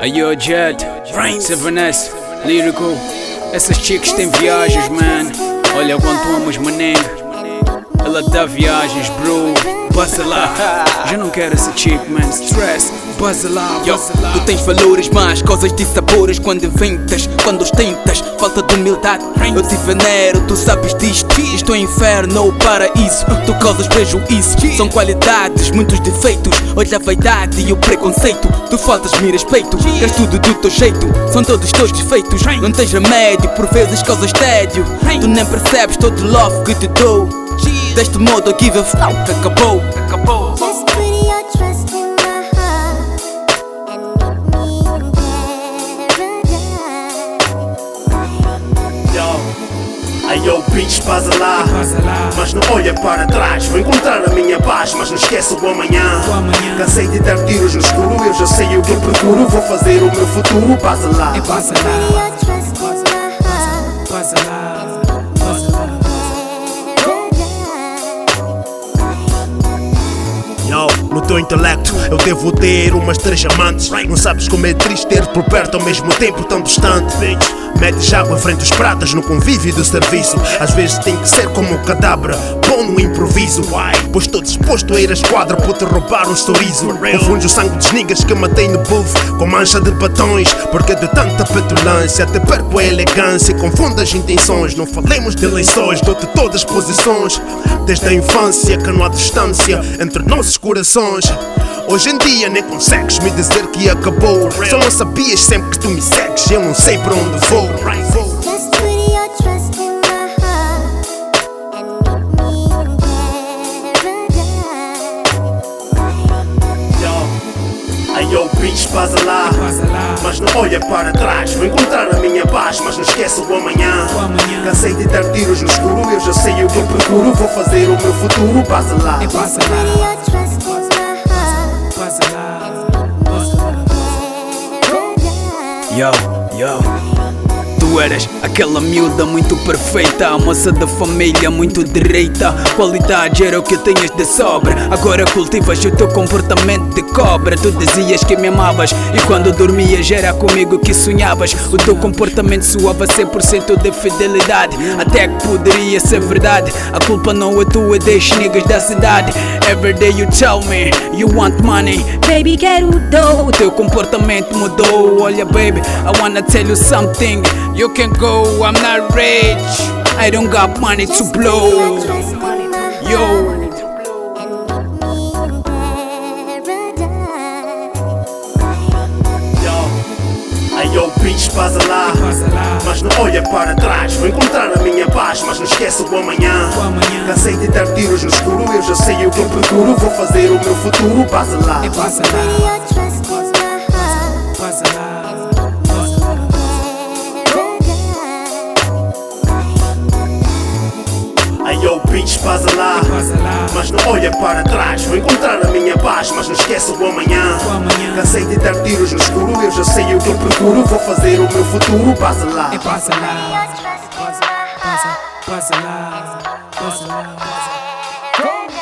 Ayo Jet, 7S, Lyrical. Essas chicas têm viagens, man. Olha quanto amas, mané. Ela dá viagens, bro. Passa lá. Já não quero essa chick, man. Stress. Passa lá, passa lá. Tu tens valores, mas causas de sabores quando inventas, quando ostentas, falta de humildade. Eu te venero, tu sabes disto. Isto é inferno ou paraíso. Tu causas prejuízo, são qualidades, muitos defeitos. Olha a vaidade e o preconceito. Tu faltas-me respeito, queres tudo do teu jeito. São todos teus defeitos, não tens remédio, por vezes causas tédio. Tu nem percebes todo o love que te dou. Deste modo eu give a f***, acabou. Just put your trust in my heart and meet me in paradise. Ayo, bitch, passa lá. Mas não olha para trás. Vou encontrar a minha paz, mas não esqueça o amanhã. Cansei de dar tiros no escuro, eu já sei o que eu procuro. Vou fazer o meu futuro, passa lá. Passa Put lá, your trust in my heart passa lá. No teu intelecto eu devo ter umas 3 amantes. Não sabes como é triste ter por perto ao mesmo tempo tão distante. Metes água em frente aos pratos no convívio do serviço. Às vezes tem que ser como um cadáver, bom no improviso. Pois estou disposto a ir à esquadra por te roubar um sorriso. Confunde o sangue dos niggas que matei no booth com mancha de batons, porque de tanta petulância até perco a elegância e confundo as intenções. Não falemos de eleições, dou-te todas as posições. Desde a infância que não há distância entre nossos corações. Hoje em dia nem consegues me dizer que acabou. Só não sabias sempre que tu me segues, eu não sei para onde vou. Just put your trust in my heart and meet me in paradise. Ayo, bitch, passa lá. Mas não olha para trás. Vou encontrar a minha paz, mas não esqueça o amanhã. Cansei de dar tiros no escuro, eu já sei o que eu procuro. Vou fazer o meu futuro, passa lá. Passa Put lá, your trust in my heart passa lá. and Yo. Tu eras aquela miúda muito perfeita, a moça da família muito direita. Qualidade era o que tinhas de sobra. Agora cultivas o teu comportamento de cobra. Tu dizias que me amavas e quando dormias era comigo que sonhavas. O teu comportamento soava 100% de fidelidade, até que poderia ser verdade. A culpa não é tua, é das niggas da cidade. Everyday you tell me you want money, baby, quero dough. O teu comportamento mudou. Olha baby, I wanna tell you something. You can go, I'm not rich, I don't got money to blow. Yo. Ayo, bitch, passa lá. Mas não olha para trás. Vou encontrar a minha paz, mas não esqueça o amanhã. Cansei de dar tiros no escuro, eu já sei o que eu procuro. Vou fazer o meu futuro, passa lá. Passa put lá, your trust in my heart passa lá. Ayo, bitch, passa lá. Mas não olha para trás. Vou encontrar a minha paz, mas não esqueça o amanhã. Cansei de dar tiros no escuro, eu já sei o que eu procuro. Vou fazer o meu futuro, passa lá. Passa lá, passa lá, passa lá.